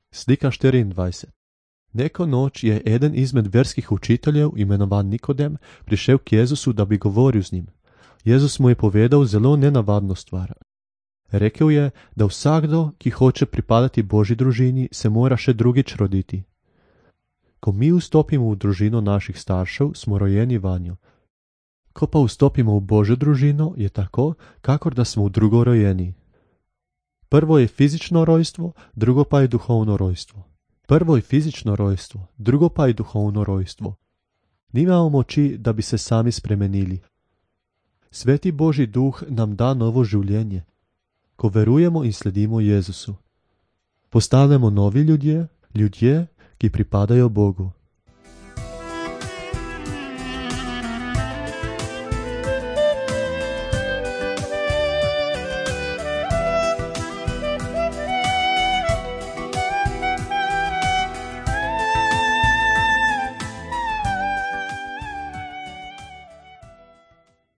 Slika 24. Neko noč je eden izmed verskih učiteljev, imenovan Nikodem, prišel k Jezusu, da bi govoril z njim. Jezus mu je povedal zelo nenavadno stvar. Rekel je, da vsakdo, ki hoče pripadati Božji družini, se mora še drugič roditi. Ko mi vstopimo v družino naših staršev, smo rojeni vanjo. Ko pa vstopimo v Božjo družino, je tako, kakor da smo v drugo rojeni. Prvo je fizično rojstvo, drugo pa je duhovno rojstvo. Prvo je fizično rojstvo, drugo pa je duhovno rojstvo. Nimamo moči, da bi se sami spremenili. Sveti Božji duh nam da novo življenje, ko verujemo in sledimo Jezusu. Postanemo novi ljudje, ki pripadajo Bogu.